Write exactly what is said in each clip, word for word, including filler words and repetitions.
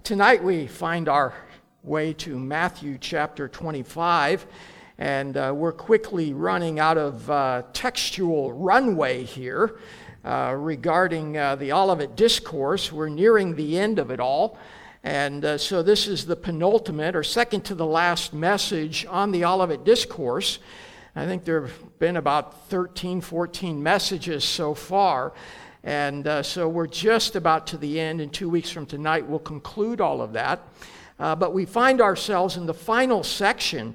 Tonight we find our way to Matthew chapter twenty-five, and uh, we're quickly running out of uh, textual runway here uh, regarding uh, the Olivet Discourse. We're nearing the end of it all, and uh, so this is the penultimate or second to the last message on the Olivet Discourse. I think there have been about thirteen, fourteen messages so far. And uh, so we're just about to the end, and two weeks from tonight we'll conclude all of that. Uh, but we find ourselves in the final section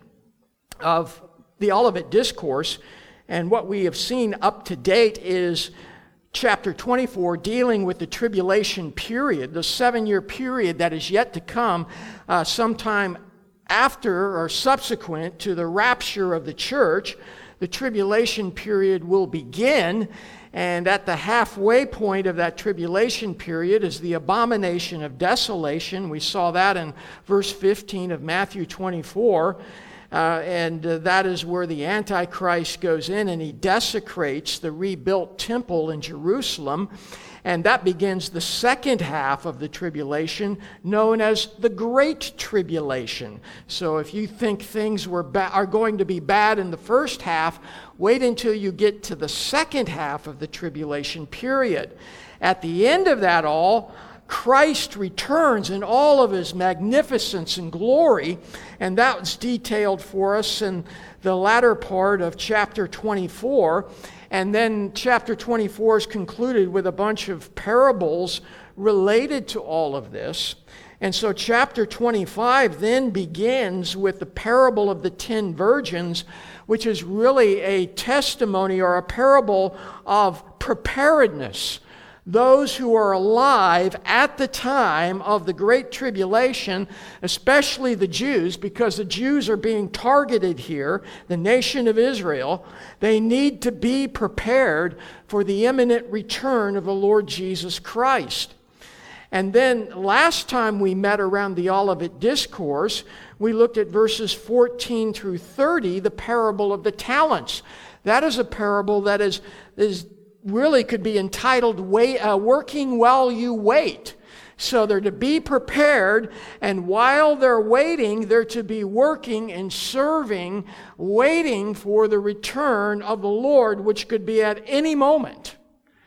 of the Olivet Discourse, and what we have seen up to date is chapter twenty-four, dealing with the tribulation period, the seven-year period that is yet to come uh, sometime after or subsequent to the rapture of the church. The tribulation period will begin. And at the halfway point of that tribulation period is the abomination of desolation. We saw that in verse fifteen of Matthew twenty-four. Uh, and uh, that is where the Antichrist goes in and he desecrates the rebuilt temple in Jerusalem. And that begins the second half of the tribulation, known as the Great Tribulation. So if you think things were ba- are going to be bad in the first half, wait until you get to the second half of the tribulation period. At the end of that all, Christ returns in all of his magnificence and glory, and that's detailed for us in the latter part of chapter twenty-four. And then chapter twenty-four is concluded with a bunch of parables related to all of this. And so chapter twenty-five then begins with the parable of the ten virgins, which is really a testimony or a parable of preparedness. Those who are alive at the time of the Great Tribulation, especially the Jews, because the Jews are being targeted here, the nation of Israel, they need to be prepared for the imminent return of the Lord Jesus Christ. And then last time we met around the Olivet Discourse, we looked at verses fourteen through thirty, the parable of the talents. That is a parable that is, is really could be entitled wait, uh, Working While You Wait. So they're to be prepared, and while they're waiting, they're to be working and serving, waiting for the return of the Lord, which could be at any moment.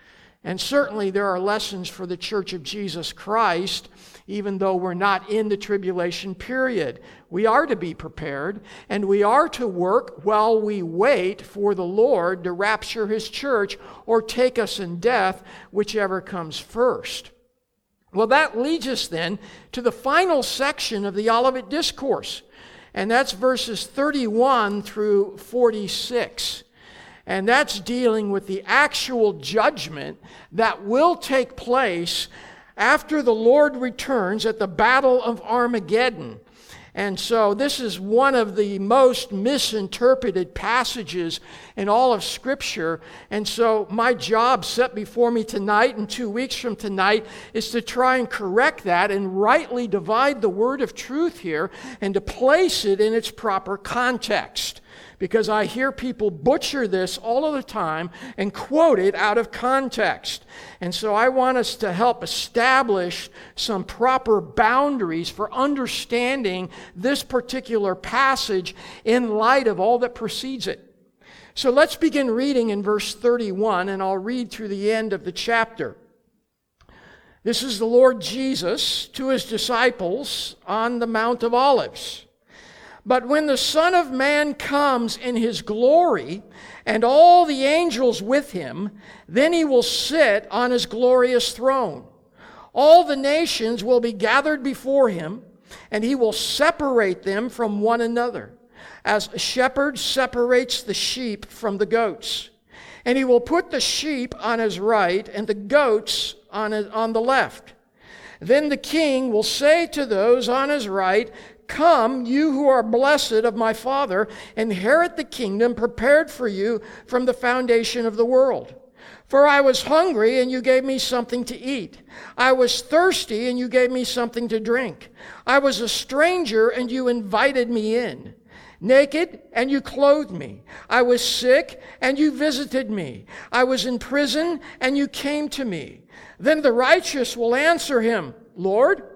And certainly there are lessons for the Church of Jesus Christ, even though we're not in the tribulation period. We are to be prepared, and we are to work while we wait for the Lord to rapture his church or take us in death, whichever comes first. Well, that leads us then to the final section of the Olivet Discourse, and that's verses thirty-one through forty-six. And that's dealing with the actual judgment that will take place after the Lord returns at the Battle of Armageddon. And so this is one of the most misinterpreted passages in all of Scripture. And so my job set before me tonight and two weeks from tonight is to try and correct that and rightly divide the word of truth here and to place it in its proper context. Because I hear people butcher this all of the time and quote it out of context. And so I want us to help establish some proper boundaries for understanding this particular passage in light of all that precedes it. So let's begin reading in verse thirty-one, and I'll read through the end of the chapter. This is the Lord Jesus to his disciples on the Mount of Olives. But when the Son of Man comes in his glory, and all the angels with him, then he will sit on his glorious throne. All the nations will be gathered before him, and he will separate them from one another, as a shepherd separates the sheep from the goats. And he will put the sheep on his right, and the goats on his, on the left. Then the king will say to those on his right, "Come, you who are blessed of my Father, inherit the kingdom prepared for you from the foundation of the world. For I was hungry, and you gave me something to eat. I was thirsty, and you gave me something to drink. I was a stranger, and you invited me in. Naked, and you clothed me. I was sick, and you visited me. I was in prison, and you came to me." Then the righteous will answer him, "Lord,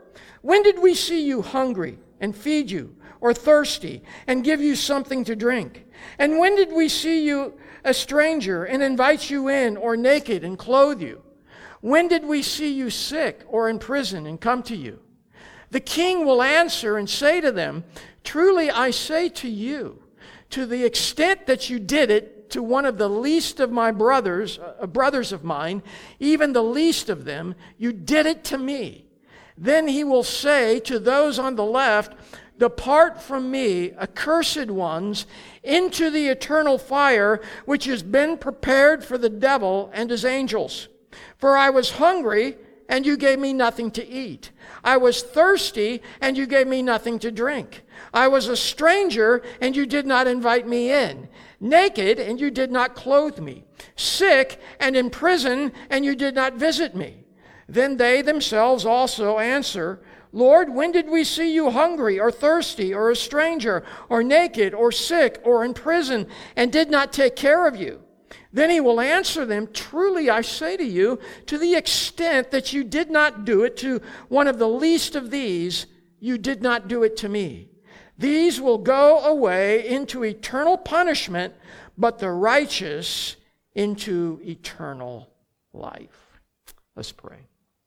When did we see you hungry and feed you, or thirsty and give you something to drink? And when did we see you a stranger and invite you in, or naked and clothe you? When did we see you sick or in prison and come to you?" The king will answer and say to them, "Truly I say to you, to the extent that you did it to one of the least of my brothers, uh, brothers of mine, even the least of them, you did it to me." Then he will say to those on the left, "Depart from me, accursed ones, into the eternal fire, which has been prepared for the devil and his angels. For I was hungry, and you gave me nothing to eat. I was thirsty, and you gave me nothing to drink. I was a stranger, and you did not invite me in. Naked, and you did not clothe me. Sick, and in prison, and you did not visit me." Then they themselves also answer, "Lord, when did we see you hungry or thirsty or a stranger or naked or sick or in prison and did not take care of you?" Then he will answer them, "Truly I say to you, to the extent that you did not do it to one of the least of these, you did not do it to me. These will go away into eternal punishment, but the righteous into eternal life." Let's pray.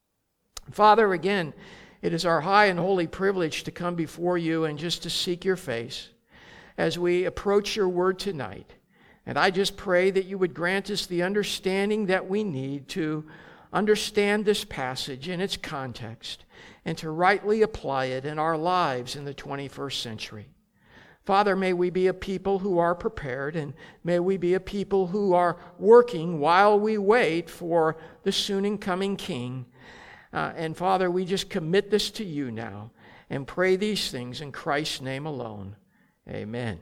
Father, again, it is our high and holy privilege to come before you and just to seek your face as we approach your word tonight. And I just pray that you would grant us the understanding that we need to understand this passage in its context and to rightly apply it in our lives in the twenty-first century. Father, may we be a people who are prepared, and may we be a people who are working while we wait for the soon coming King. Uh, and Father, we just commit this to you now and pray these things in Christ's name alone. Amen.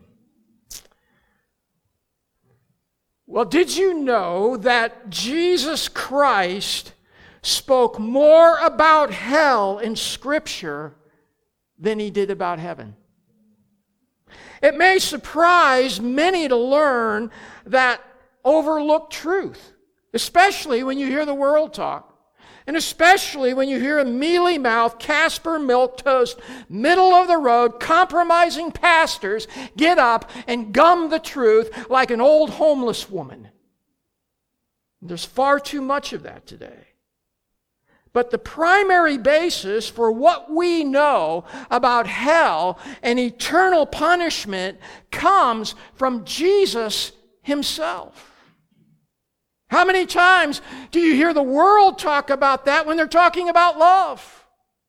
Well, did you know that Jesus Christ spoke more about hell in Scripture than he did about heaven? It may surprise many to learn that overlooked truth, especially when you hear the world talk. And especially when you hear a mealy-mouthed, Casper milquetoast, middle-of-the-road, compromising pastors get up and gum the truth like an old homeless woman. There's far too much of that today. But the primary basis for what we know about hell and eternal punishment comes from Jesus himself. How many times do you hear the world talk about that when they're talking about love?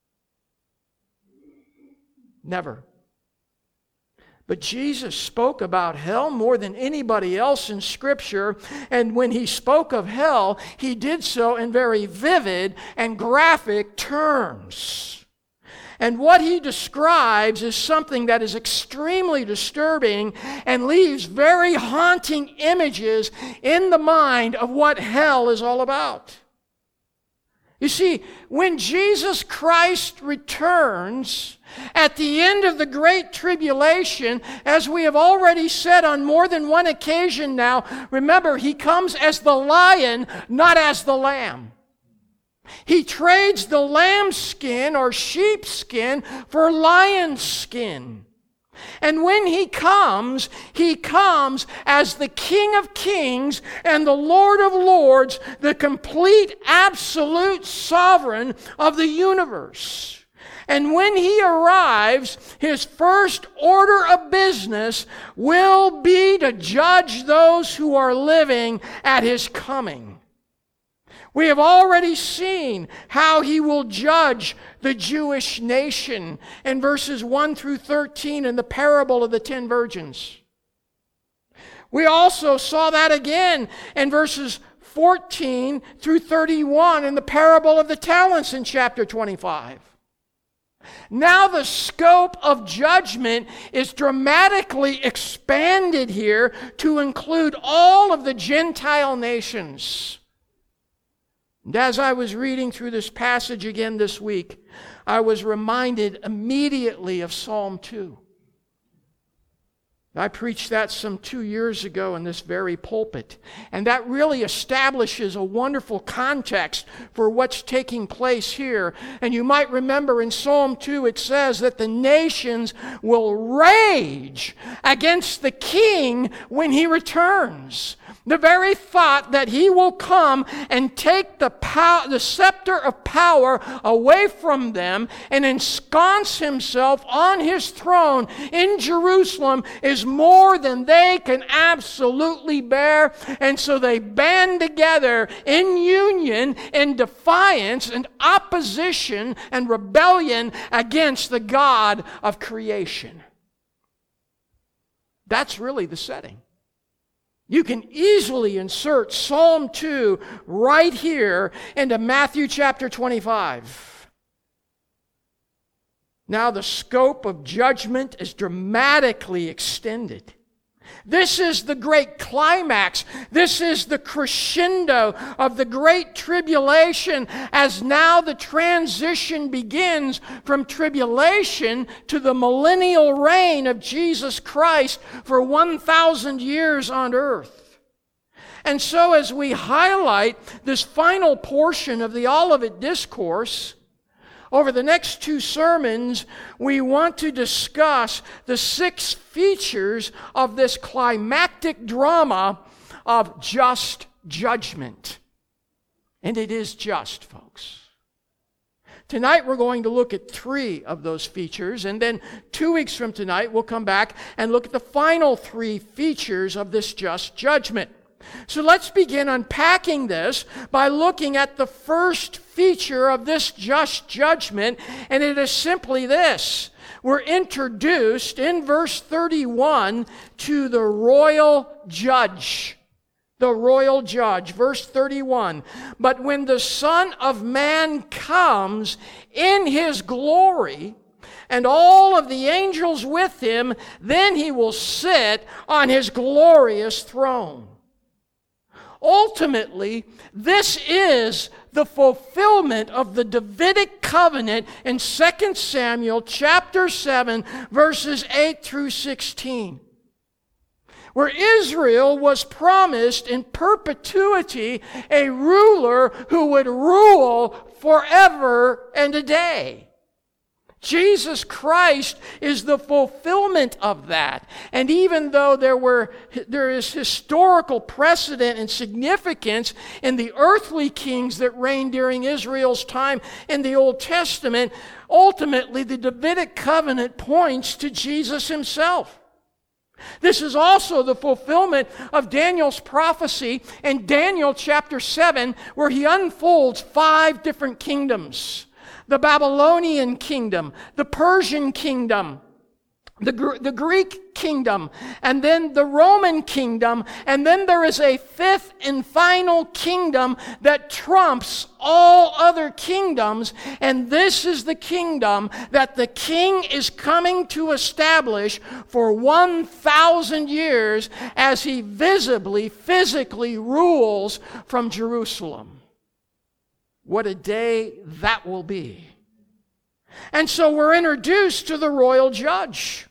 Never. But Jesus spoke about hell more than anybody else in Scripture, and when he spoke of hell, he did so in very vivid and graphic terms. And what he describes is something that is extremely disturbing and leaves very haunting images in the mind of what hell is all about. You see, when Jesus Christ returns at the end of the Great Tribulation, as we have already said on more than one occasion now, remember, he comes as the lion, not as the lamb. He trades the lamb's skin or sheep's skin for lion's skin. And when he comes, he comes as the King of Kings and the Lord of Lords, the complete, absolute sovereign of the universe. And when he arrives, his first order of business will be to judge those who are living at his coming. We have already seen how he will judge the Jewish nation in verses one through thirteen in the parable of the ten virgins. We also saw that again in verses fourteen through thirty-one in the parable of the talents in chapter twenty-five. Now the scope of judgment is dramatically expanded here to include all of the Gentile nations. And as I was reading through this passage again this week, I was reminded immediately of Psalm two. I preached that some two years ago in this very pulpit. And that really establishes a wonderful context for what's taking place here. And you might remember in Psalm two it says that the nations will rage against the king when he returns. The very thought that he will come and take the pow- the scepter of power away from them and ensconce himself on his throne in Jerusalem is more than they can absolutely bear. And so they band together in union, in defiance and opposition and rebellion against the God of creation. That's really the setting. You can easily insert Psalm two right here into Matthew chapter twenty-five. Now the scope of judgment is dramatically extended. This is the great climax. This is the crescendo of the great tribulation, as now the transition begins from tribulation to the millennial reign of Jesus Christ for one thousand years on earth. And so as we highlight this final portion of the Olivet Discourse, over the next two sermons, we want to discuss the six features of this climactic drama of just judgment. And it is just, folks. Tonight we're going to look at three of those features, and then two weeks from tonight we'll come back and look at the final three features of this just judgment. So let's begin unpacking this by looking at the first feature of this just judgment, and it is simply this. We're introduced in verse thirty-one to the royal judge. The royal judge. Verse thirty-one. But when the Son of Man comes in his glory, and all of the angels with him, then he will sit on his glorious throne. Ultimately, this is the fulfillment of the Davidic covenant in Second Samuel chapter seven, verses eight through sixteen, where Israel was promised in perpetuity a ruler who would rule forever and a day. Jesus Christ is the fulfillment of that. And even though there were there is historical precedent and significance in the earthly kings that reigned during Israel's time in the Old Testament, ultimately the Davidic covenant points to Jesus himself. This is also the fulfillment of Daniel's prophecy in Daniel chapter seven, where he unfolds five different kingdoms. The Babylonian kingdom, the Persian kingdom, the, the Greek kingdom, and then the Roman kingdom, and then there is a fifth and final kingdom that trumps all other kingdoms, and this is the kingdom that the king is coming to establish for one thousand years as he visibly, physically rules from Jerusalem. What a day that will be. And so we're introduced to the royal judge.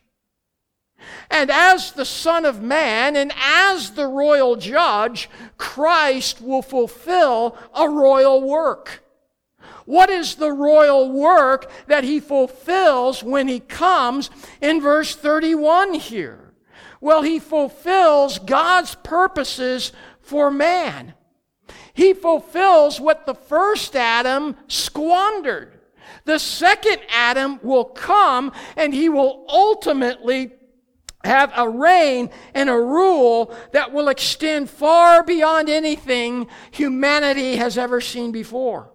And as the Son of Man and as the royal judge, Christ will fulfill a royal work. What is the royal work that he fulfills when he comes in verse thirty-one here? Well, he fulfills God's purposes for man. He fulfills what the first Adam squandered. The second Adam will come and he will ultimately have a reign and a rule that will extend far beyond anything humanity has ever seen before.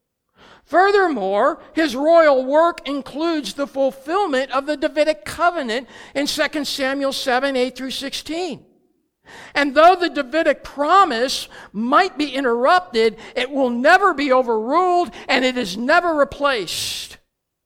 Furthermore, his royal work includes the fulfillment of the Davidic covenant in Second Samuel seven, eight through sixteen. And though the Davidic promise might be interrupted, it will never be overruled and it is never replaced.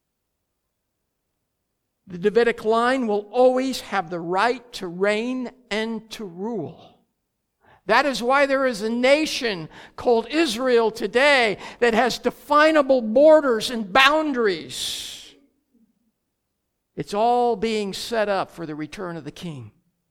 The Davidic line will always have the right to reign and to rule. That is why there is a nation called Israel today that has definable borders and boundaries. It's all being set up for the return of the King.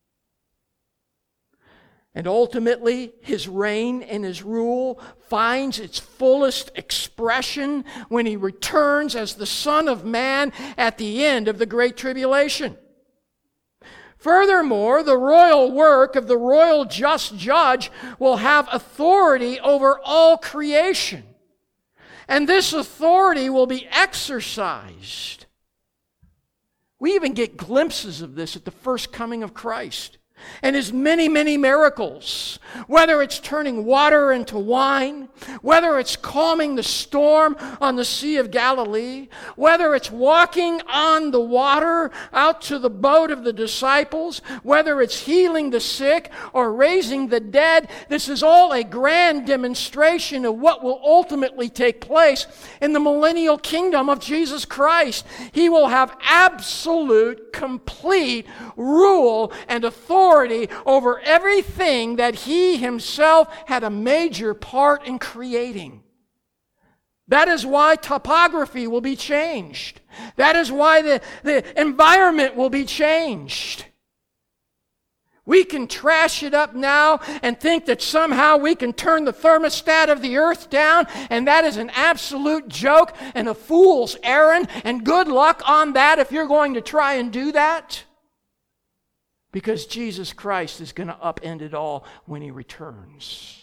And ultimately, his reign and his rule finds its fullest expression when he returns as the Son of Man at the end of the Great Tribulation. Furthermore, the royal work of the royal just judge will have authority over all creation. And this authority will be exercised. We even get glimpses of this at the first coming of Christ and his many, many miracles, whether it's turning water into wine, whether it's calming the storm on the Sea of Galilee, whether it's walking on the water out to the boat of the disciples, whether it's healing the sick or raising the dead. This is all a grand demonstration of what will ultimately take place in the millennial kingdom of Jesus Christ. He will have absolute, complete rule and authority over everything that he himself had a major part in creating. That is why topography will be changed. That is why the, the environment will be changed. We can trash it up now and think that somehow we can turn the thermostat of the earth down, and that is an absolute joke and a fool's errand, and good luck on that if you're going to try and do that. Because Jesus Christ is going to upend it all when he returns.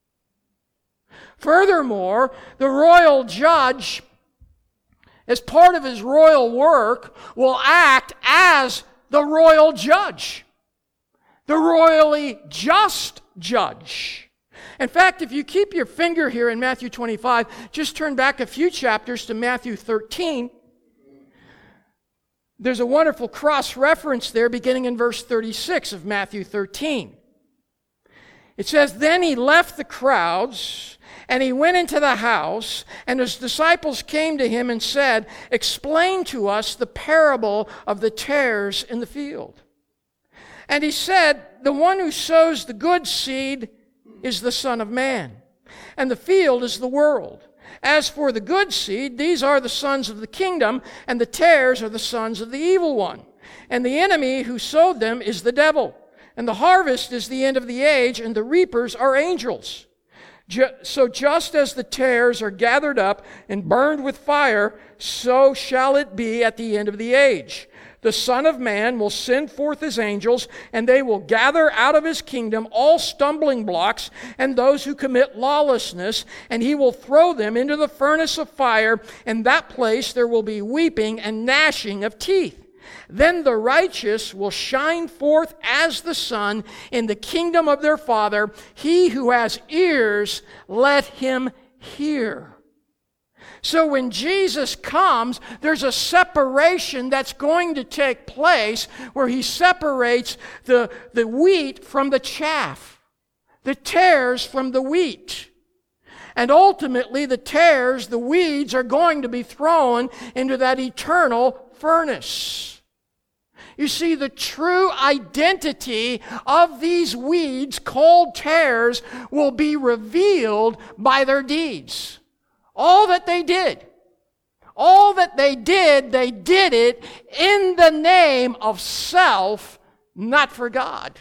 Furthermore, the royal judge, as part of his royal work, will act as the royal judge, the royally just judge. In fact, if you keep your finger here in Matthew twenty-five, just turn back a few chapters to Matthew thirteen. There's a wonderful cross-reference there beginning in verse thirty-six of Matthew thirteen. It says, "Then he left the crowds, and he went into the house, and his disciples came to him and said, 'Explain to us the parable of the tares in the field.' And he said, 'The one who sows the good seed is the Son of Man, and the field is the world. As for the good seed, these are the sons of the kingdom, and the tares are the sons of the evil one. And the enemy who sowed them is the devil. And the harvest is the end of the age, and the reapers are angels. So just as the tares are gathered up and burned with fire, so shall it be at the end of the age. The Son of Man will send forth his angels, and they will gather out of his kingdom all stumbling blocks and those who commit lawlessness, and he will throw them into the furnace of fire. In that place there will be weeping and gnashing of teeth. Then the righteous will shine forth as the sun in the kingdom of their Father. He who has ears, let him hear." So when Jesus comes, there's a separation that's going to take place where he separates the, the wheat from the chaff, the tares from the wheat. And ultimately, the tares, the weeds, are going to be thrown into that eternal furnace. You see, the true identity of these weeds called tares will be revealed by their deeds. All that they did, all that they did, they did it in the name of self, not for God.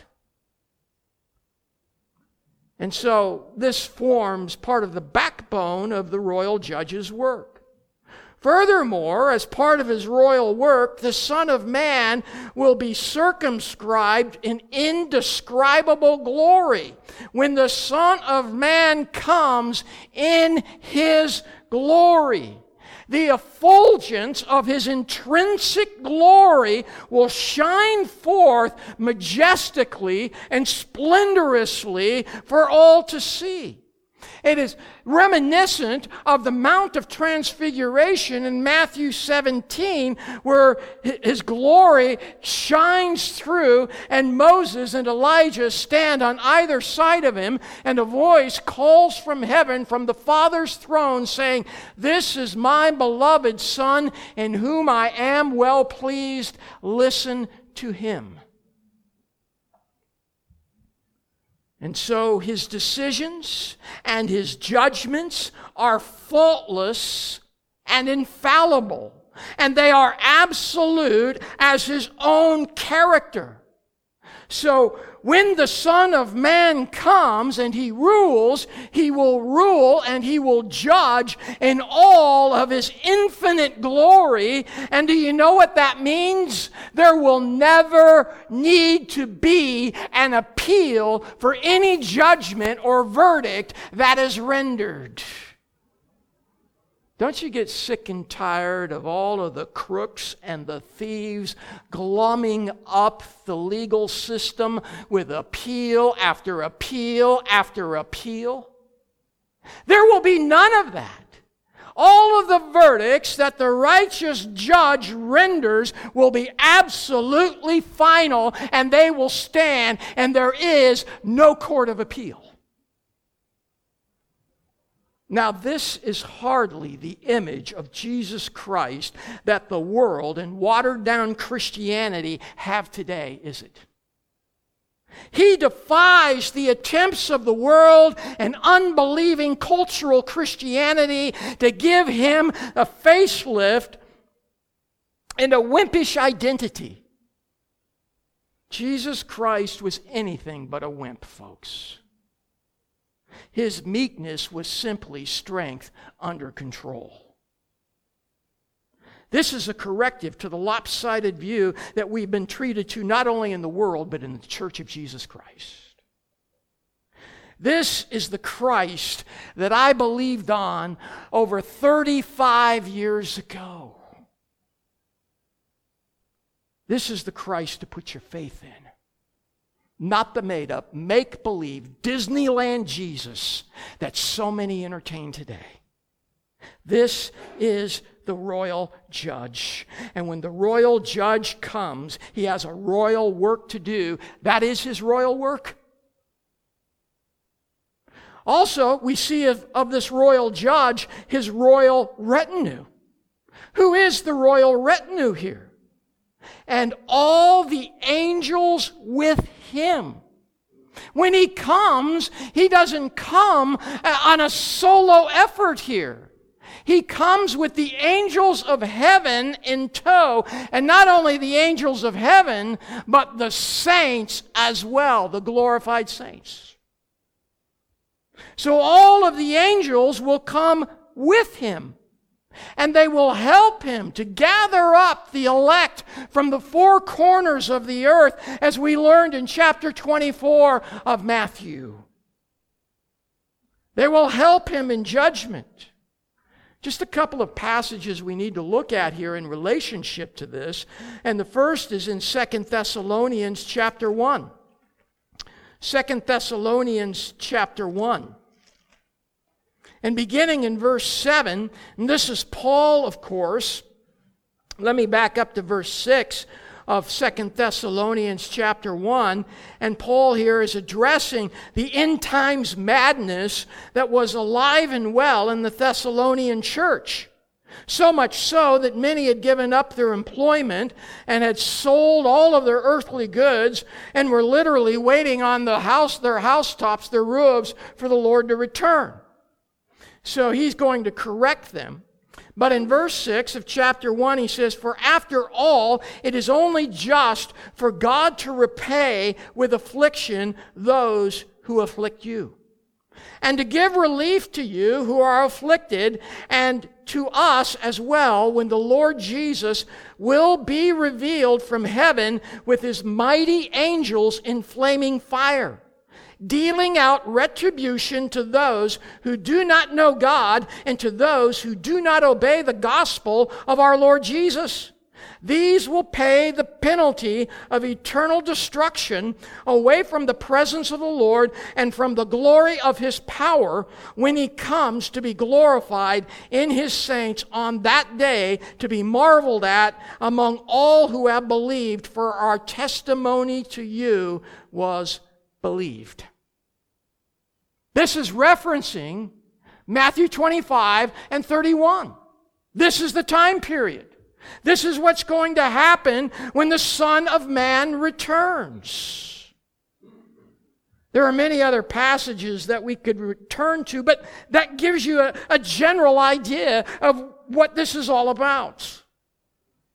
And so this forms part of the backbone of the royal judge's work. Furthermore, as part of his royal work, the Son of Man will be circumscribed in indescribable glory when the Son of Man comes in his glory. The effulgence of his intrinsic glory will shine forth majestically and splendorously for all to see. It is reminiscent of the Mount of Transfiguration in Matthew seventeen, where his glory shines through, and Moses and Elijah stand on either side of him, and a voice calls from heaven, from the Father's throne, saying, "This is my beloved Son, in whom I am well pleased. Listen to him." And so his decisions and his judgments are faultless and infallible, and they are absolute as his own character. So when the Son of Man comes and he rules, he will rule and he will judge in all of his infinite glory. And do you know what that means? There will never need to be an appeal for any judgment or verdict that is rendered. Don't you get sick and tired of all of the crooks and the thieves glumming up the legal system with appeal after appeal after appeal? There will be none of that. All of the verdicts that the righteous judge renders will be absolutely final, and they will stand, and there is no court of appeal. Now, this is hardly the image of Jesus Christ that the world and watered-down Christianity have today, is it? He defies the attempts of the world and unbelieving cultural Christianity to give him a facelift and a wimpish identity. Jesus Christ was anything but a wimp, folks. His meekness was simply strength under control. This is a corrective to the lopsided view that we've been treated to not only in the world, but in the Church of Jesus Christ. This is the Christ that I believed on over thirty-five years ago. This is the Christ to put your faith in. Not the made-up, make-believe, Disneyland Jesus that so many entertain today. This is the royal judge. And when the royal judge comes, he has a royal work to do. That is his royal work. Also, we see of, of this royal judge, his royal retinue. Who is the royal retinue here? And all the angels with him. When he comes, he doesn't come on a solo effort here. He comes with the angels of heaven in tow, and not only the angels of heaven, but the saints as well, the glorified saints. So all of the angels will come with him. And they will help him to gather up the elect from the four corners of the earth, as we learned in chapter twenty-four of Matthew. They will help him in judgment. Just a couple of passages we need to look at here in relationship to this. And the first is in Second Thessalonians chapter one. Second Thessalonians chapter one. And beginning in verse seven, and this is Paul, of course. Let me back up to verse six of Second Thessalonians chapter one. And Paul here is addressing the end times madness that was alive and well in the Thessalonian church. So much so that many had given up their employment and had sold all of their earthly goods and were literally waiting on the house, their housetops, their roofs, for the Lord to return. So he's going to correct them. But in verse six of chapter one, he says, "For after all, it is only just for God to repay with affliction those who afflict you, and to give relief to you who are afflicted, and to us as well, when the Lord Jesus will be revealed from heaven with his mighty angels in flaming fire, dealing out retribution to those who do not know God and to those who do not obey the gospel of our Lord Jesus. These will pay the penalty of eternal destruction away from the presence of the Lord and from the glory of his power when he comes to be glorified in his saints on that day, to be marveled at among all who have believed, for our testimony to you was believed." This is referencing Matthew twenty-five and thirty-one. This is the time period. This is what's going to happen when the Son of Man returns. There are many other passages that we could return to, but that gives you a, a general idea of what this is all about.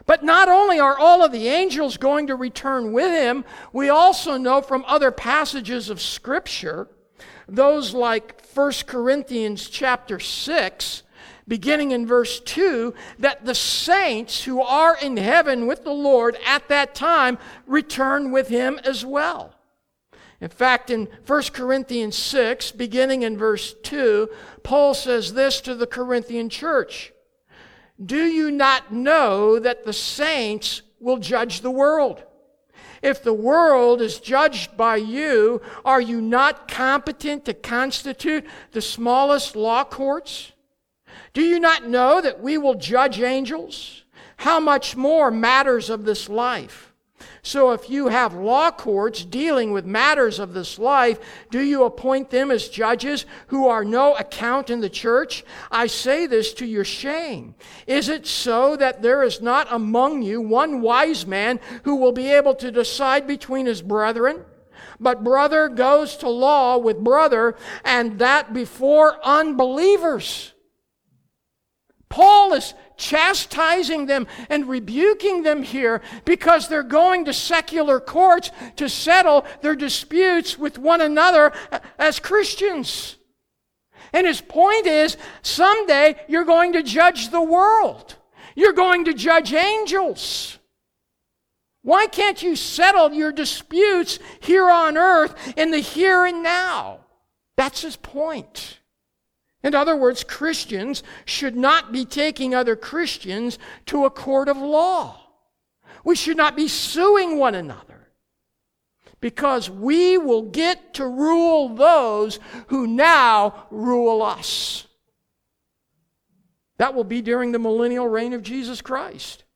But not only are all of the angels going to return with him, we also know from other passages of Scripture, those like First Corinthians chapter six, beginning in verse two, that the saints who are in heaven with the Lord at that time return with him as well. In fact, in First Corinthians six, beginning in verse two, Paul says this to the Corinthian church: "Do you not know that the saints will judge the world? If the world is judged by you, are you not competent to constitute the smallest law courts? Do you not know that we will judge angels? How much more matters of this life? So if you have law courts dealing with matters of this life, do you appoint them as judges who are no account in the church? I say this to your shame. Is it so that there is not among you one wise man who will be able to decide between his brethren? But brother goes to law with brother, and that before unbelievers." Paul is chastising them and rebuking them here because they're going to secular courts to settle their disputes with one another as Christians. And his point is, someday you're going to judge the world. You're going to judge angels. Why can't you settle your disputes here on earth in the here and now? That's his point. In other words, Christians should not be taking other Christians to a court of law. We should not be suing one another, because we will get to rule those who now rule us. That will be during the millennial reign of Jesus Christ.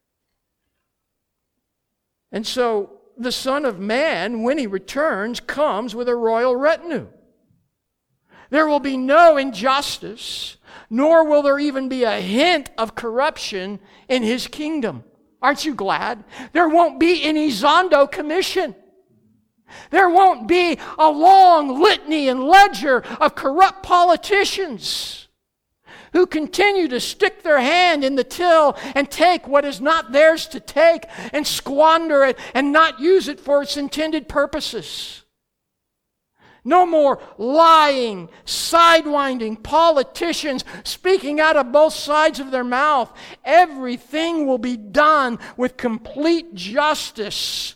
And so the Son of Man, when he returns, comes with a royal retinue. There will be no injustice, nor will there even be a hint of corruption in his kingdom. Aren't you glad? There won't be any Zondo commission. There won't be a long litany and ledger of corrupt politicians who continue to stick their hand in the till and take what is not theirs to take and squander it and not use it for its intended purposes. No more lying, sidewinding politicians speaking out of both sides of their mouth. Everything will be done with complete justice.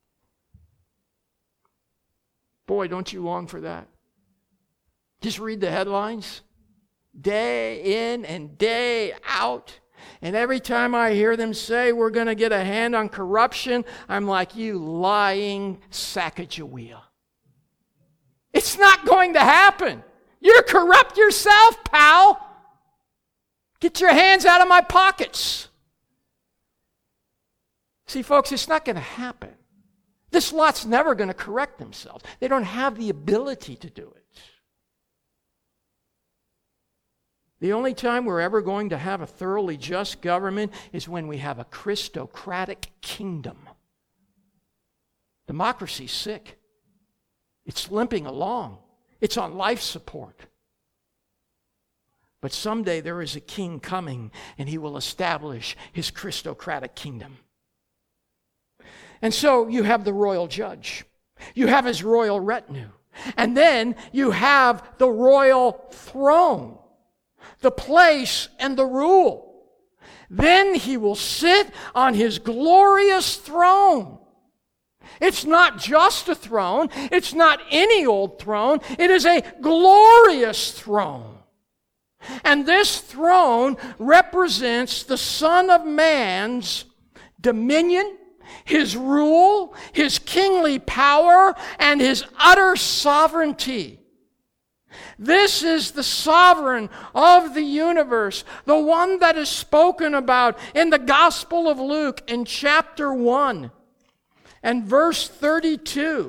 Boy, don't you long for that. Just read the headlines. Day in and day out. And every time I hear them say we're going to get a hand on corruption, I'm like, you lying Sacagawea. It's not going to happen. You're corrupt yourself, pal. Get your hands out of my pockets. See, folks, it's not going to happen. This lot's never going to correct themselves. They don't have the ability to do it. The only time we're ever going to have a thoroughly just government is when we have a Christocratic kingdom. Democracy's sick. It's limping along. It's on life support. But someday there is a king coming, and he will establish his Christocratic kingdom. And so you have the royal judge. You have his royal retinue. And then you have the royal throne, the place and the rule. Then he will sit on his glorious throne. It's not just a throne. It's not any old throne. It is a glorious throne. And this throne represents the Son of Man's dominion, his rule, his kingly power, and his utter sovereignty. This is the sovereign of the universe, the one that is spoken about in the Gospel of Luke in chapter one. And verse thirty-two,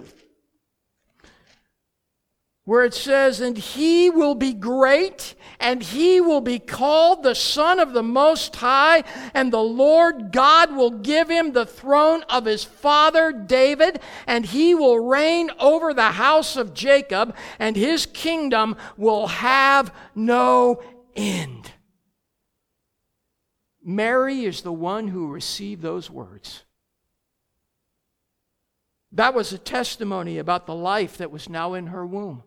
where it says, "And he will be great, and he will be called the Son of the Most High, and the Lord God will give him the throne of his father David, and he will reign over the house of Jacob, and his kingdom will have no end." Mary is the one who received those words. That was a testimony about the life that was now in her womb.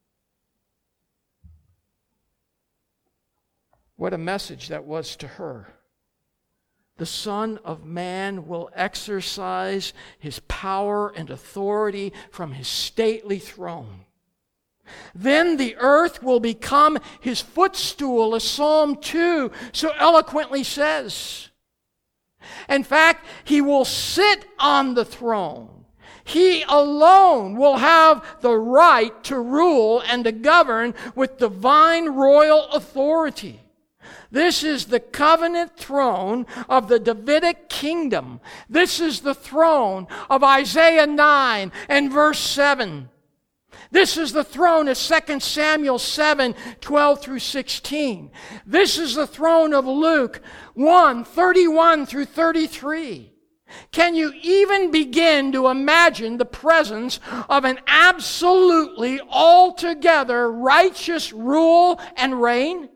What a message that was to her. The Son of Man will exercise his power and authority from his stately throne. Then the earth will become his footstool, as Psalm two so eloquently says. In fact, he will sit on the throne. He alone will have the right to rule and to govern with divine royal authority. This is the covenant throne of the Davidic kingdom. This is the throne of Isaiah nine and verse seven. This is the throne of Second Samuel seven, twelve through sixteen. This is the throne of Luke one, thirty-one through thirty-three. Can you even begin to imagine the presence of an absolutely altogether righteous rule and reign?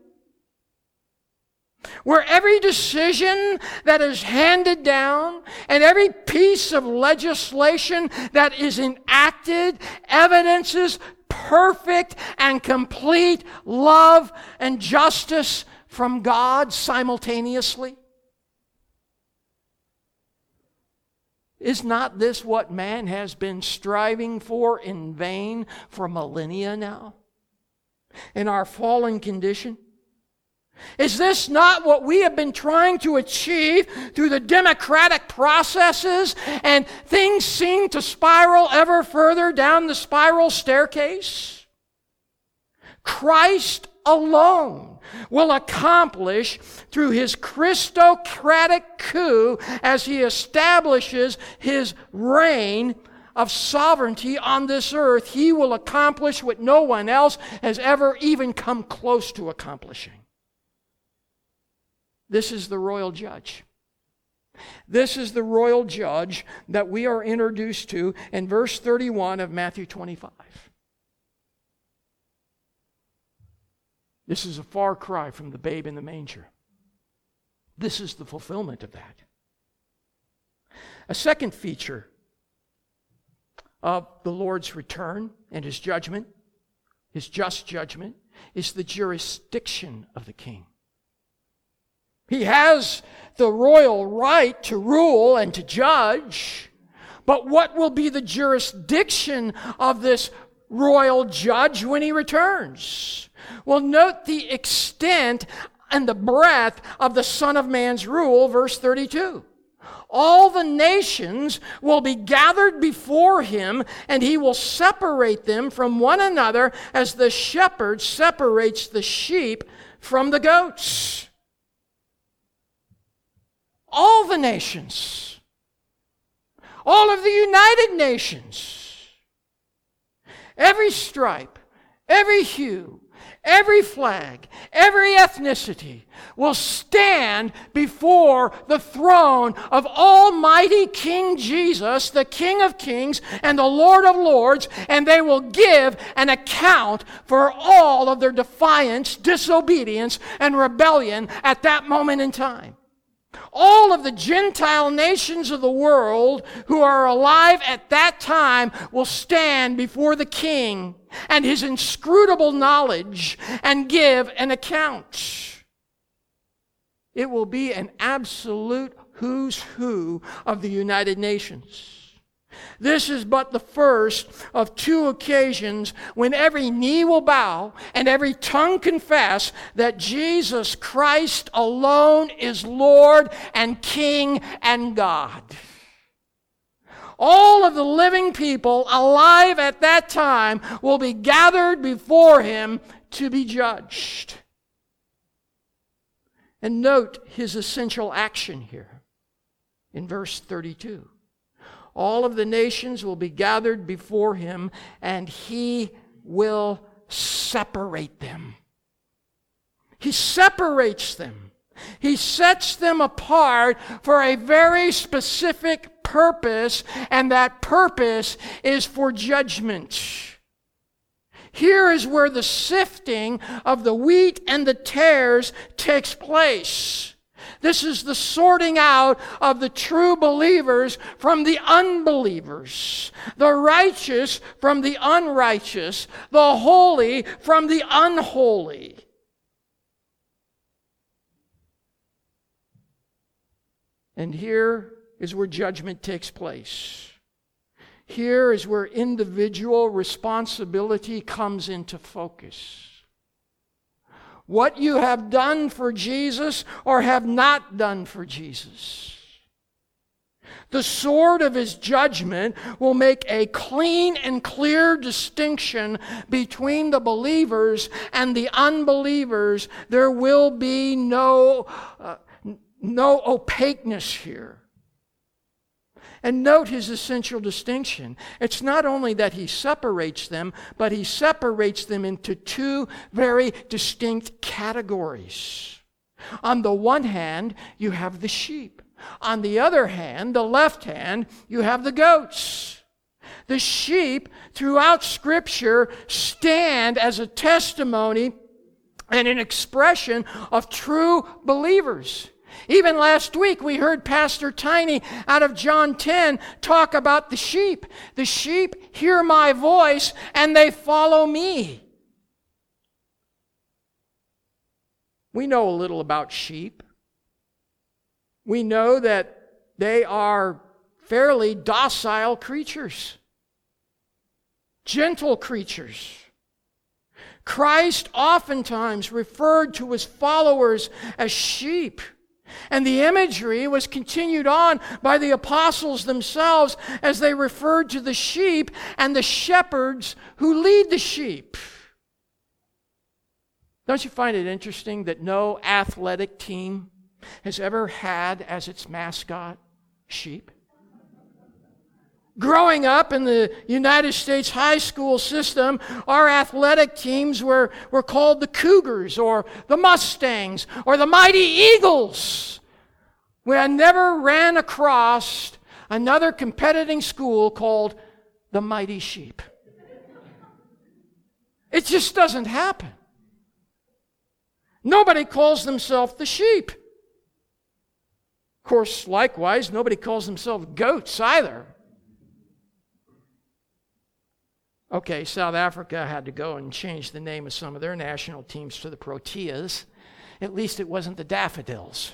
Where every decision that is handed down and every piece of legislation that is enacted evidences perfect and complete love and justice from God simultaneously? Is not this what man has been striving for in vain for millennia now? In our fallen condition? Is this not what we have been trying to achieve through the democratic processes, and things seem to spiral ever further down the spiral staircase? Christ alone will accomplish through his Christocratic coup as he establishes his reign of sovereignty on this earth. He will accomplish what no one else has ever even come close to accomplishing. This is the royal judge. This is the royal judge that we are introduced to in verse thirty-one of Matthew twenty-five. This is a far cry from the babe in the manger. This is the fulfillment of that. A second feature of the Lord's return and his judgment, his just judgment, is the jurisdiction of the king. He has the royal right to rule and to judge, but what will be the jurisdiction of this royal judge when he returns? Well, note the extent and the breadth of the Son of Man's rule, verse thirty-two. All the nations will be gathered before him, and he will separate them from one another as the shepherd separates the sheep from the goats. All the nations, all of the United Nations, every stripe, every hue, every flag, every ethnicity will stand before the throne of Almighty King Jesus, the King of Kings and the Lord of Lords, and they will give an account for all of their defiance, disobedience, and rebellion at that moment in time. All of the Gentile nations of the world who are alive at that time will stand before the King and his inscrutable knowledge and give an account. It will be an absolute who's who of the United Nations. This is but the first of two occasions when every knee will bow and every tongue confess that Jesus Christ alone is Lord and King and God. All of the living people alive at that time will be gathered before him to be judged. And note his essential action here in verse thirty-two. All of the nations will be gathered before him, and he will separate them. He separates them. He sets them apart for a very specific purpose, and that purpose is for judgment. Here is where the sifting of the wheat and the tares takes place. This is the sorting out of the true believers from the unbelievers, the righteous from the unrighteous, the holy from the unholy. And here is where judgment takes place. Here is where individual responsibility comes into focus. What you have done for Jesus or have not done for Jesus. The sword of His judgment will make a clean and clear distinction between the believers and the unbelievers. There will be no, uh, no opaqueness here. And note His essential distinction. It's not only that He separates them, but He separates them into two very distinct categories. On the one hand, you have the sheep. On the other hand, the left hand, you have the goats. The sheep, throughout Scripture, stand as a testimony and an expression of true believers. Even last week, we heard Pastor Tiny out of John ten talk about the sheep. The sheep hear my voice and they follow me. We know a little about sheep. We know that they are fairly docile creatures, gentle creatures. Christ oftentimes referred to His followers as sheep. And the imagery was continued on by the apostles themselves as they referred to the sheep and the shepherds who lead the sheep. Don't you find it interesting that no athletic team has ever had as its mascot sheep? Growing up in the United States high school system, our athletic teams were, were called the Cougars or the Mustangs or the Mighty Eagles. We had never ran across another competing school called the Mighty Sheep. It just doesn't happen. Nobody calls themselves the sheep. Of course, likewise, nobody calls themselves goats either. Okay, South Africa had to go and change the name of some of their national teams to the Proteas. At least it wasn't the Daffodils.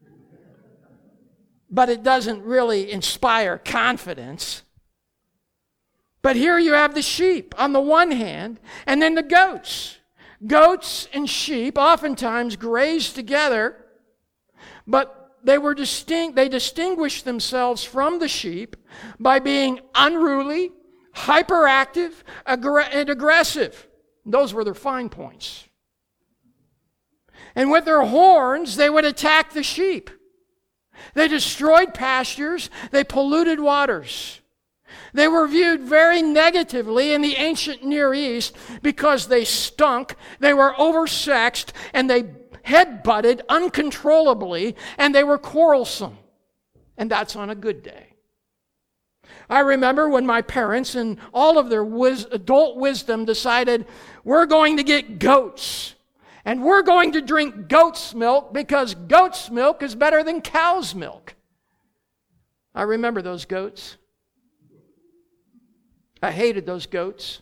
But it doesn't really inspire confidence. But here you have the sheep on the one hand, and then the goats. Goats and sheep oftentimes graze together, but they were distinct. They distinguished themselves from the sheep by being unruly, hyperactive, aggr- and aggressive. Those were their fine points. And with their horns, they would attack the sheep. They destroyed pastures. They polluted waters. They were viewed very negatively in the ancient Near East because they stunk, they were oversexed, and they head-butted uncontrollably, and they were quarrelsome. And that's on a good day. I remember when my parents, in all of their wis- adult wisdom, decided, we're going to get goats. And we're going to drink goat's milk because goat's milk is better than cow's milk. I remember those goats. I hated those goats.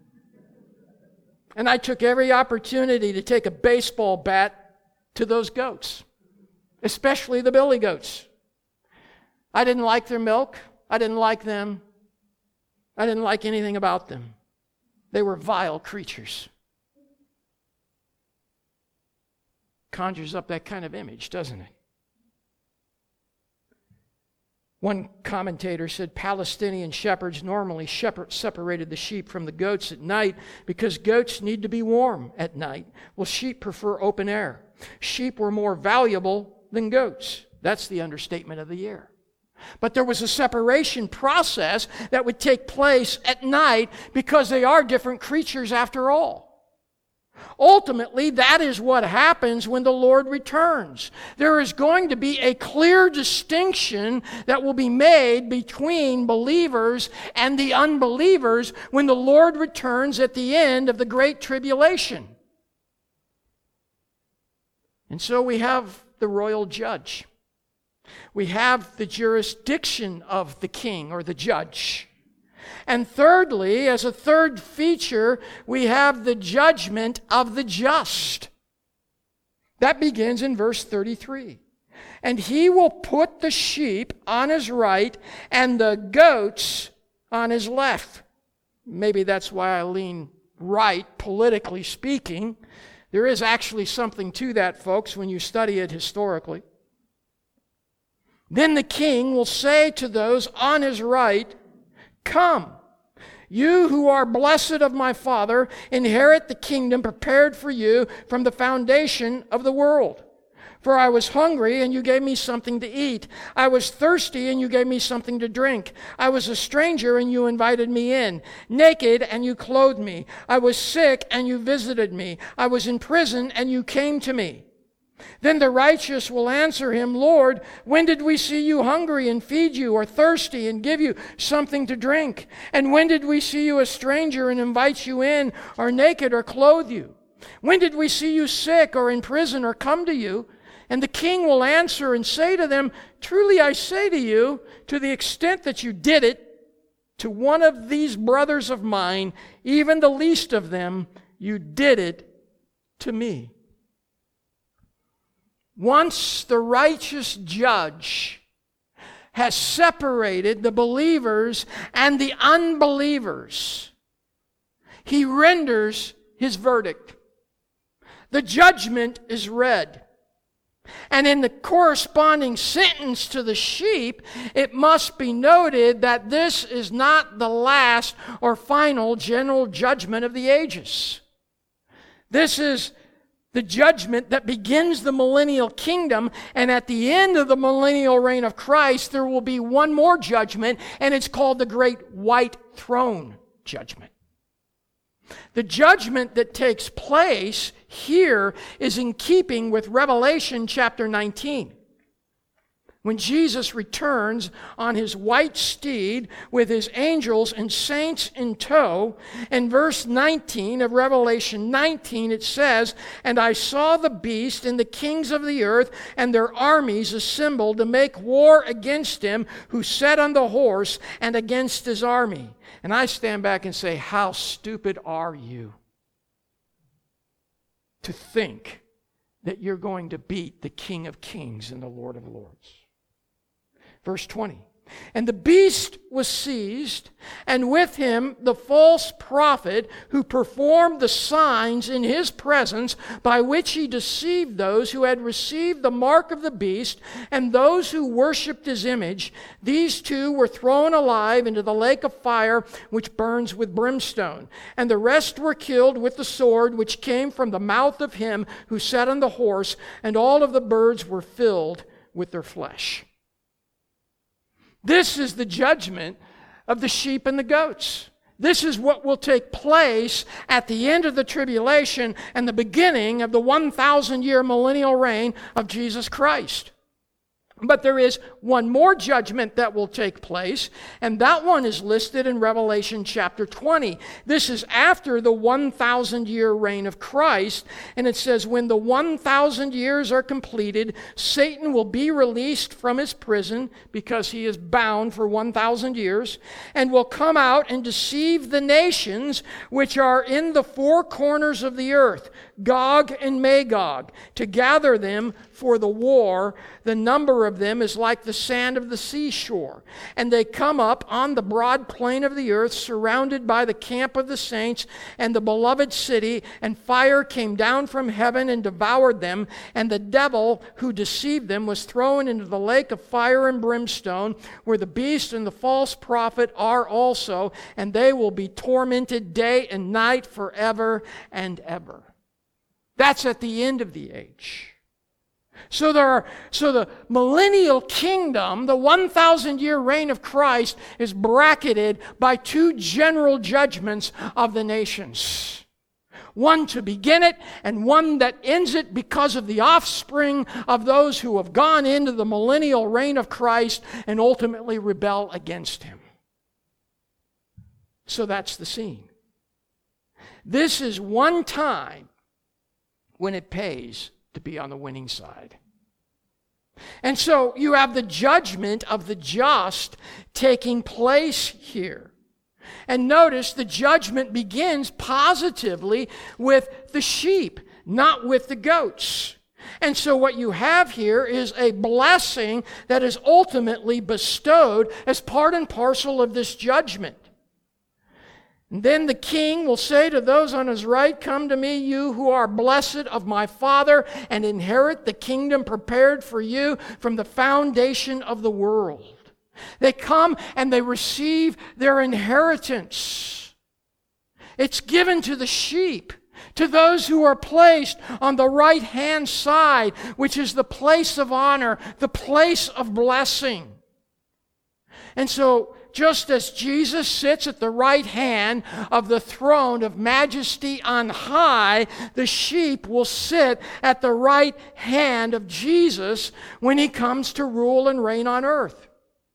And I took every opportunity to take a baseball bat to those goats, especially the billy goats. I didn't like their milk. I didn't like them. I didn't like anything about them. They were vile creatures. Conjures up that kind of image, doesn't it? One commentator said Palestinian shepherds normally shepherd, separated the sheep from the goats at night because goats need to be warm at night. Well, sheep prefer open air. Sheep were more valuable than goats. That's the understatement of the year. But there was a separation process that would take place at night because they are different creatures after all. Ultimately, that is what happens when the Lord returns. There is going to be a clear distinction that will be made between believers and the unbelievers when the Lord returns at the end of the Great Tribulation. And so we have the royal judge. We have the jurisdiction of the king or the judge. And thirdly, as a third feature, we have the judgment of the just. That begins in verse thirty-three. And he will put the sheep on his right and the goats on his left. Maybe that's why I lean right, politically speaking. There is actually something to that, folks, when you study it historically. Then the king will say to those on his right, "Come, you who are blessed of my Father, inherit the kingdom prepared for you from the foundation of the world. For I was hungry, and you gave me something to eat. I was thirsty, and you gave me something to drink. I was a stranger, and you invited me in. Naked, and you clothed me. I was sick, and you visited me. I was in prison, and you came to me." Then the righteous will answer him, "Lord, when did we see you hungry and feed you, or thirsty and give you something to drink? And when did we see you a stranger and invite you in, or naked or clothe you? When did we see you sick or in prison or come to you?" And the king will answer and say to them, "Truly I say to you, to the extent that you did it to one of these brothers of mine, even the least of them, you did it to me." Once the righteous judge has separated the believers and the unbelievers, he renders his verdict. The judgment is read. And in the corresponding sentence to the sheep, it must be noted that this is not the last or final general judgment of the ages. This is the judgment that begins the millennial kingdom, and at the end of the millennial reign of Christ, there will be one more judgment, and it's called the Great White Throne Judgment. The judgment that takes place here is in keeping with Revelation chapter nineteen. When Jesus returns on his white steed with his angels and saints in tow, in verse nineteen of Revelation nineteen it says, "And I saw the beast and the kings of the earth and their armies assembled to make war against him who sat on the horse and against his army." And I stand back and say, how stupid are you to think that you're going to beat the King of Kings and the Lord of Lords? Verse twenty, "And the beast was seized, and with him the false prophet who performed the signs in his presence, by which he deceived those who had received the mark of the beast and those who worshipped his image. These two were thrown alive into the lake of fire, which burns with brimstone. And the rest were killed with the sword which came from the mouth of him who sat on the horse, and all of the birds were filled with their flesh." This is the judgment of the sheep and the goats. This is what will take place at the end of the tribulation and the beginning of the one thousand year millennial reign of Jesus Christ. But there is one more judgment that will take place, and that one is listed in Revelation chapter twenty. This is after the one thousand year reign of Christ, and it says, "When the one thousand years are completed, Satan will be released from his prison, because he is bound for one thousand years, and will come out and deceive the nations which are in the four corners of the earth, Gog and Magog, to gather them for the war. The number of them is like the sand of the seashore. And they come up on the broad plain of the earth, surrounded by the camp of the saints and the beloved city, and fire came down from heaven and devoured them. And the devil who deceived them was thrown into the lake of fire and brimstone, where the beast and the false prophet are also, and they will be tormented day and night forever and ever." That's at the end of the age. So there are, so the millennial kingdom, the one thousand year reign of Christ, is bracketed by two general judgments of the nations. One to begin it, and one that ends it because of the offspring of those who have gone into the millennial reign of Christ and ultimately rebel against him. So that's the scene. This is one time when it pays to be on the winning side. And so you have the judgment of the just taking place here. And notice the judgment begins positively with the sheep, not with the goats. And so what you have here is a blessing that is ultimately bestowed as part and parcel of this judgment. And then the king will say to those on his right, "Come to me, you who are blessed of my Father, and inherit the kingdom prepared for you from the foundation of the world." They come and they receive their inheritance. It's given to the sheep, to those who are placed on the right-hand side, which is the place of honor, the place of blessing. And so, just as Jesus sits at the right hand of the throne of majesty on high, the sheep will sit at the right hand of Jesus when he comes to rule and reign on earth.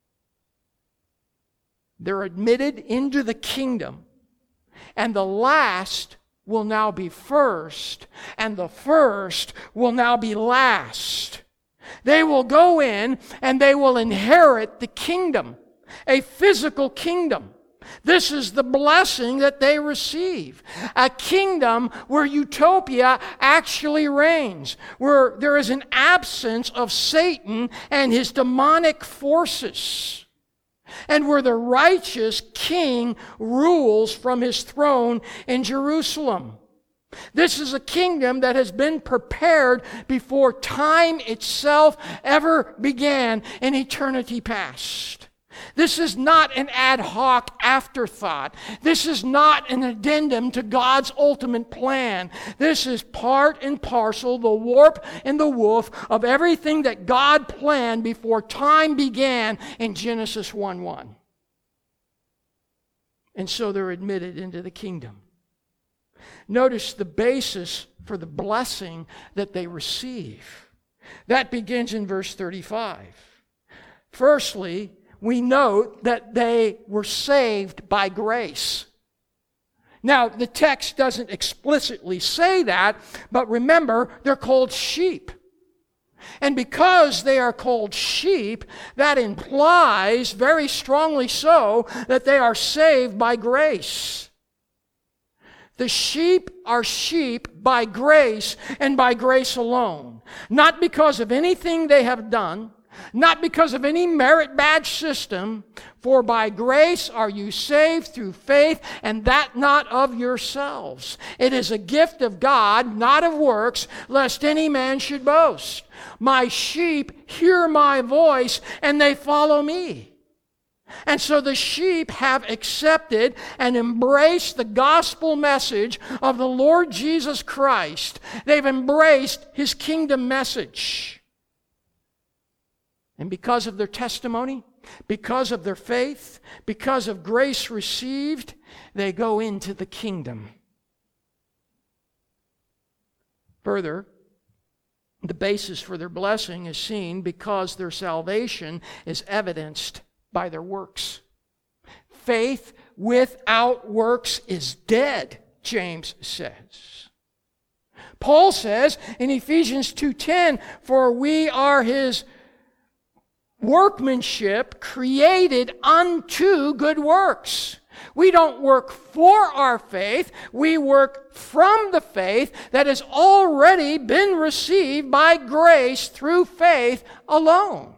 They're admitted into the kingdom, and the last will now be first, and the first will now be last. They will go in and they will inherit the kingdom, a physical kingdom. This is the blessing that they receive. A kingdom where utopia actually reigns, where there is an absence of Satan and his demonic forces, and where the righteous king rules from his throne in Jerusalem. This is a kingdom that has been prepared before time itself ever began in eternity past. This is not an ad hoc afterthought. This is not an addendum to God's ultimate plan. This is part and parcel, the warp and the woof of everything that God planned before time began in Genesis one one. And so they're admitted into the kingdom. Notice the basis for the blessing that they receive. That begins in verse thirty-five. Firstly, we note that they were saved by grace. Now, the text doesn't explicitly say that, but remember, they're called sheep. And because they are called sheep, that implies, very strongly so, that they are saved by grace. The sheep are sheep by grace and by grace alone. Not because of anything they have done, not because of any merit badge system, for by grace are you saved through faith, and that not of yourselves. It is a gift of God, not of works, lest any man should boast. My sheep hear my voice, and they follow me. And so the sheep have accepted and embraced the gospel message of the Lord Jesus Christ. They've embraced his kingdom message. And because of their testimony, because of their faith, because of grace received, they go into the kingdom. Further, the basis for their blessing is seen because their salvation is evidenced by their works. Faith without works is dead, James says. Paul says in Ephesians two ten, for we are his workmanship created unto good works. We don't work for our faith. We work from the faith that has already been received by grace through faith alone.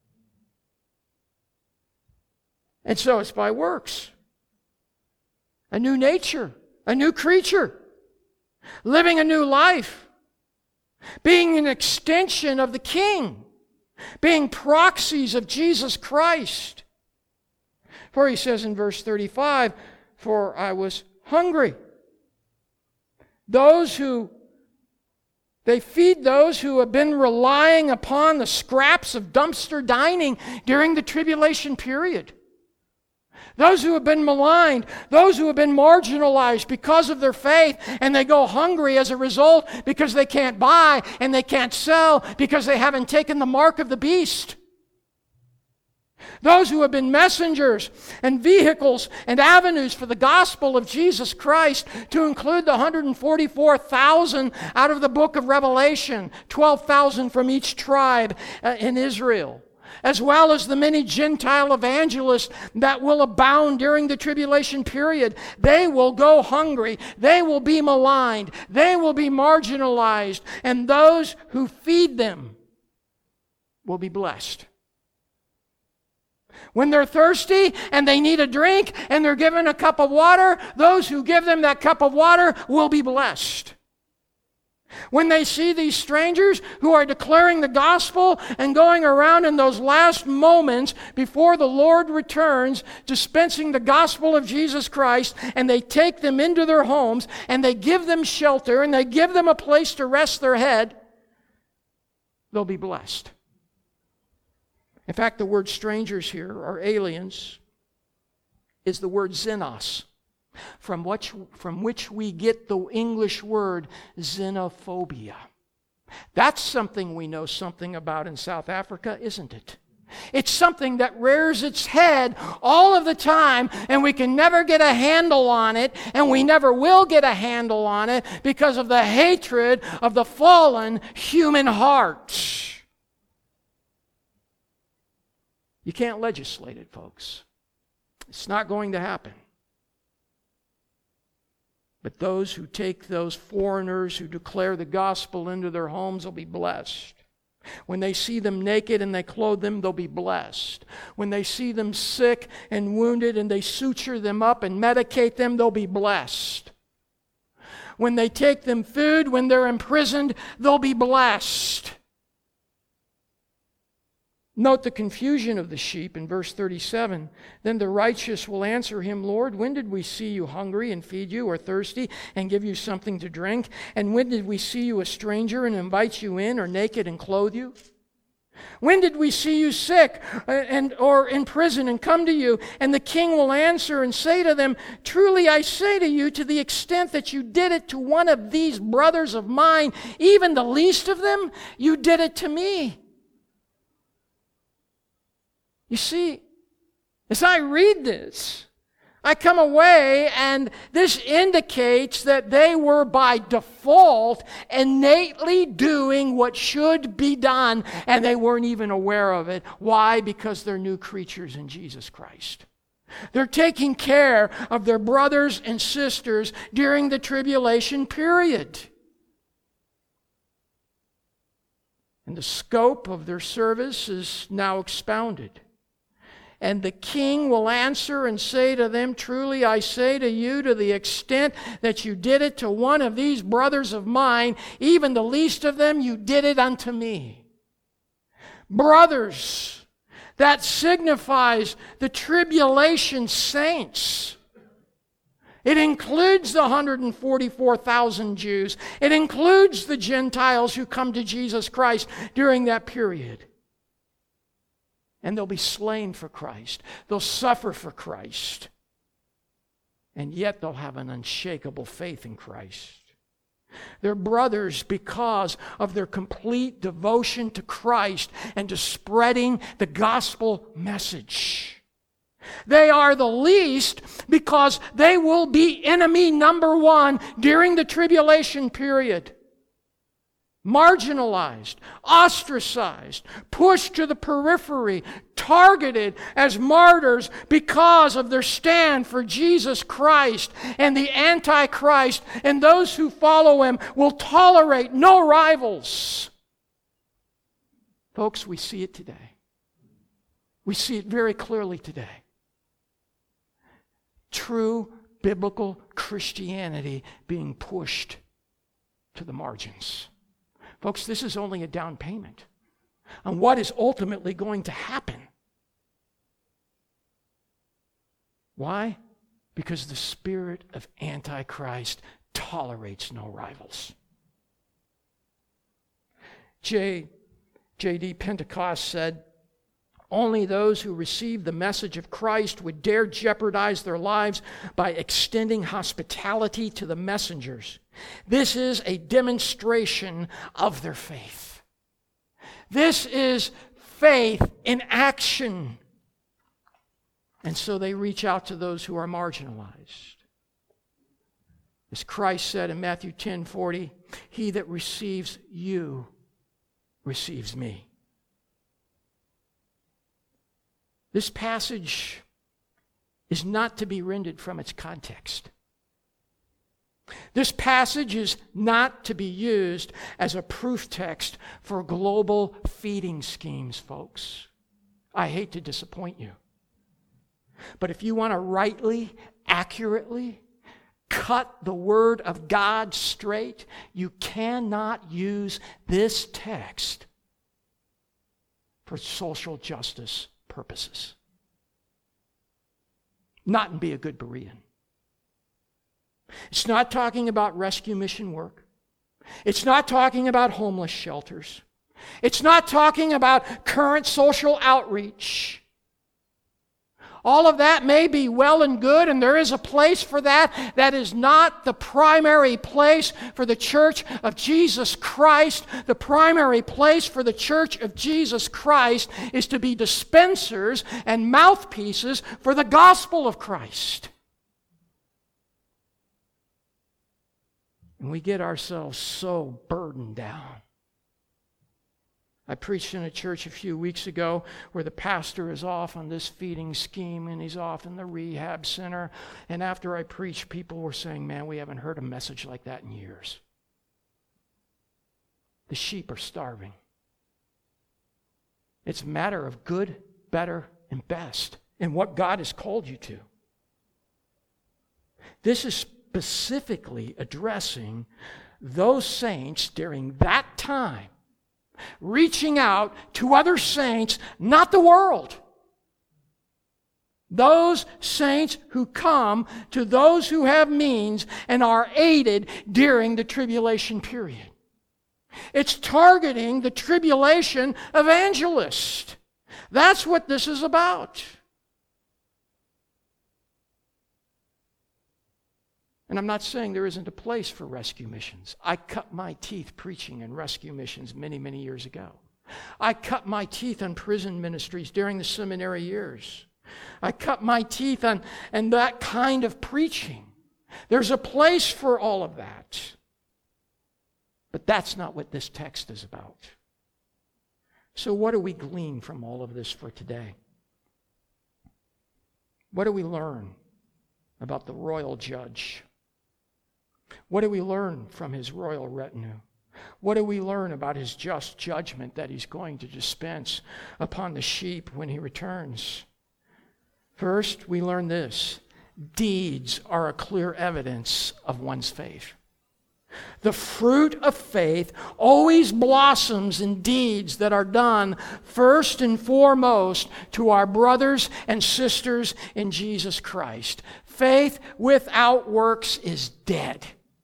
And so it's by works. A new nature, a new creature, living a new life, being an extension of the King, being proxies of Jesus Christ. For he says in verse thirty-five, for I was hungry. Those who, they feed those who have been relying upon the scraps of dumpster dining during the tribulation period. Those who have been maligned, those who have been marginalized because of their faith, and they go hungry as a result because they can't buy and they can't sell because they haven't taken the mark of the beast. Those who have been messengers and vehicles and avenues for the gospel of Jesus Christ, to include the one hundred forty-four thousand out of the book of Revelation, twelve thousand from each tribe uh, in Israel, as well as the many Gentile evangelists that will abound during the tribulation period. They will go hungry. They will be maligned. They will be marginalized. And those who feed them will be blessed. When they're thirsty and they need a drink and they're given a cup of water, those who give them that cup of water will be blessed. When they see these strangers who are declaring the gospel and going around in those last moments before the Lord returns, dispensing the gospel of Jesus Christ, and they take them into their homes and they give them shelter and they give them a place to rest their head, they'll be blessed. In fact, the word strangers here, or aliens, is the word xenos, from which, from which we get the English word xenophobia. That's something we know something about in South Africa, isn't it? It's something that rears its head all of the time, and we can never get a handle on it, and we never will get a handle on it because of the hatred of the fallen human heart. You can't legislate it, folks. It's not going to happen. But those who take those foreigners who declare the gospel into their homes will be blessed. When they see them naked and they clothe them, they'll be blessed. When they see them sick and wounded and they suture them up and medicate them, they'll be blessed. When they take them food, when they're imprisoned, they'll be blessed. Note the confusion of the sheep in verse thirty-seven. Then the righteous will answer him, Lord, when did we see you hungry and feed you, or thirsty and give you something to drink? And when did we see you a stranger and invite you in, or naked and clothe you? When did we see you sick and or in prison and come to you? And the king will answer and say to them, truly I say to you, to the extent that you did it to one of these brothers of mine, even the least of them, you did it to me. You see, as I read this, I come away and this indicates that they were by default innately doing what should be done, and they weren't even aware of it. Why? Because they're new creatures in Jesus Christ. They're taking care of their brothers and sisters during the tribulation period. And the scope of their service is now expounded. And the king will answer and say to them, truly I say to you, to the extent that you did it to one of these brothers of mine, even the least of them, you did it unto me. Brothers, that signifies the tribulation saints. It includes the one hundred forty-four thousand Jews. It includes the Gentiles who come to Jesus Christ during that period. And they'll be slain for Christ. They'll suffer for Christ. And yet they'll have an unshakable faith in Christ. They're brothers because of their complete devotion to Christ and to spreading the gospel message. They are the least because they will be enemy number one during the tribulation period. Marginalized, ostracized, pushed to the periphery, targeted as martyrs because of their stand for Jesus Christ and the Antichrist, and those who follow him will tolerate no rivals. Folks, we see it today. We see it very clearly today. True biblical Christianity being pushed to the margins. Folks, this is only a down payment on what is ultimately going to happen. Why? Because the spirit of Antichrist tolerates no rivals. J. J D Pentecost said, only those who receive the message of Christ would dare jeopardize their lives by extending hospitality to the messengers. This is a demonstration of their faith. This is faith in action. And so they reach out to those who are marginalized. As Christ said in Matthew ten forty, he that receives you receives me. This passage is not to be rendered from its context. This passage is not to be used as a proof text for global feeding schemes, folks. I hate to disappoint you. But if you want to rightly, accurately cut the Word of God straight, you cannot use this text for social justice purposes. Not and be a good Berean. It's not talking about rescue mission work. It's not talking about homeless shelters. It's not talking about current social outreach. All of that may be well and good, and there is a place for that. That is not the primary place for the Church of Jesus Christ. The primary place for the Church of Jesus Christ is to be dispensers and mouthpieces for the gospel of Christ. And we get ourselves so burdened down. I preached in a church a few weeks ago where the pastor is off on this feeding scheme and he's off in the rehab center. And after I preached, people were saying, man, we haven't heard a message like that in years. The sheep are starving. It's a matter of good, better, and best in what God has called you to. This is specifically addressing those saints during that time, reaching out to other saints, not the world. Those saints who come to those who have means and are aided during the tribulation period. It's targeting the tribulation evangelist. That's what this is about. And I'm not saying there isn't a place for rescue missions. I cut my teeth preaching in rescue missions many, many years ago. I cut my teeth on prison ministries during the seminary years. I cut my teeth on, on that kind of preaching. There's a place for all of that. But that's not what this text is about. So what do we glean from all of this for today? What do we learn about the royal judge? What do we learn from his royal retinue? What do we learn about his just judgment that he's going to dispense upon the sheep when he returns? First, we learn this: deeds are a clear evidence of one's faith. The fruit of faith always blossoms in deeds that are done first and foremost to our brothers and sisters in Jesus Christ. Faith without works is dead.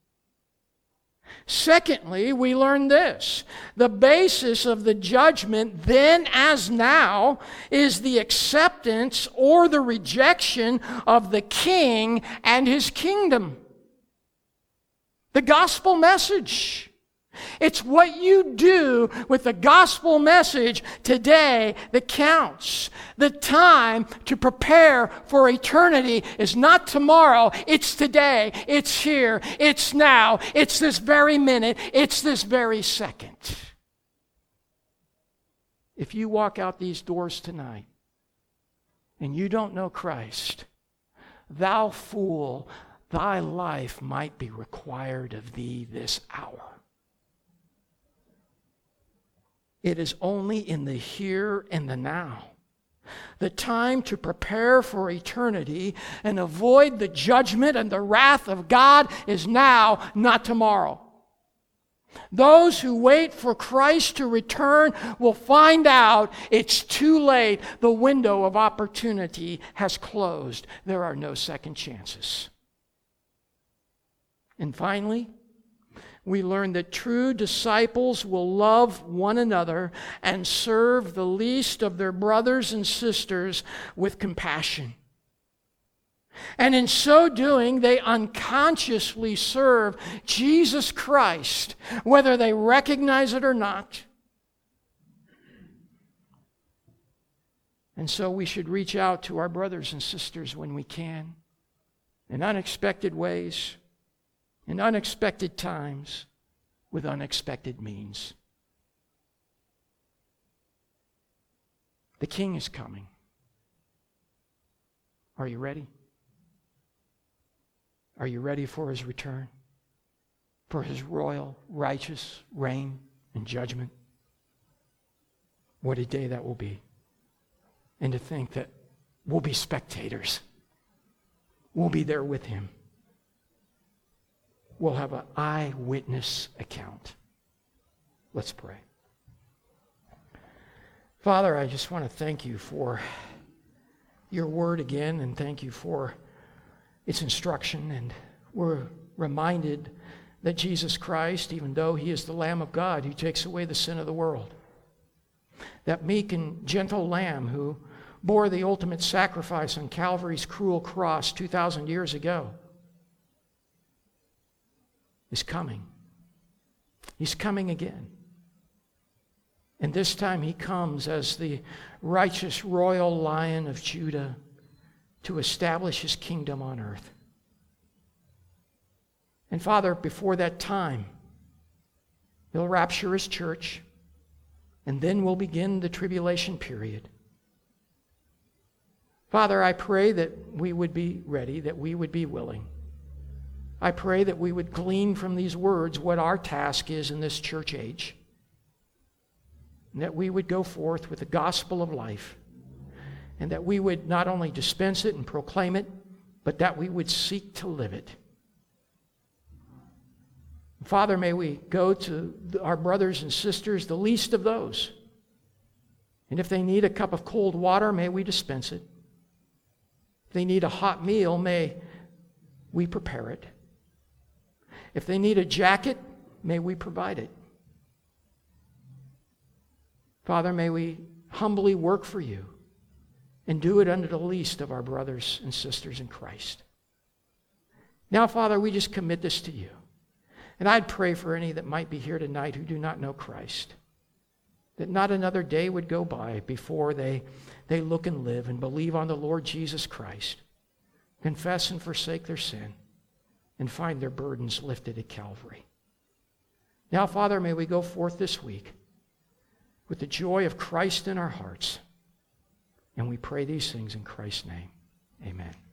Secondly, we learn this: the basis of the judgment then as now is the acceptance or the rejection of the king and his kingdom. The gospel message. It's what you do with the gospel message today that counts. The time to prepare for eternity is not tomorrow. It's today. It's here. It's now. It's this very minute. It's this very second. If you walk out these doors tonight and you don't know Christ, thou fool, thy life might be required of thee this hour. It is only in the here and the now. The time to prepare for eternity and avoid the judgment and the wrath of God is now, not tomorrow. Those who wait for Christ to return will find out it's too late. The window of opportunity has closed. There are no second chances. And finally, we learn that true disciples will love one another and serve the least of their brothers and sisters with compassion. And in so doing, they unconsciously serve Jesus Christ, whether they recognize it or not. And so we should reach out to our brothers and sisters when we can, in unexpected ways, in unexpected times, with unexpected means. The King is coming. Are you ready? Are you ready for his return? For his royal, righteous reign and judgment? What a day that will be. And to think that we'll be spectators. We'll be there with him. We'll have an eyewitness account. Let's pray. Father, I just want to thank you for your word again, and thank you for its instruction. And we're reminded that Jesus Christ, even though he is the Lamb of God who takes away the sin of the world, that meek and gentle Lamb who bore the ultimate sacrifice on Calvary's cruel cross two thousand years ago, is coming. He's coming again. And this time he comes as the righteous royal Lion of Judah to establish his kingdom on earth. And Father, before that time, he'll rapture his church, and then we'll begin the tribulation period. Father, I pray that we would be ready, that we would be willing. I pray that we would glean from these words what our task is in this church age. And that we would go forth with the gospel of life. And that we would not only dispense it and proclaim it, but that we would seek to live it. Father, may we go to our brothers and sisters, the least of those. And if they need a cup of cold water, may we dispense it. If they need a hot meal, may we prepare it. If they need a jacket, may we provide it. Father, may we humbly work for you and do it under the least of our brothers and sisters in Christ. Now, Father, we just commit this to you. And I'd pray for any that might be here tonight who do not know Christ, that not another day would go by before they, they look and live and believe on the Lord Jesus Christ, confess and forsake their sin, and find their burdens lifted at Calvary. Now, Father, may we go forth this week with the joy of Christ in our hearts. And we pray these things in Christ's name. Amen.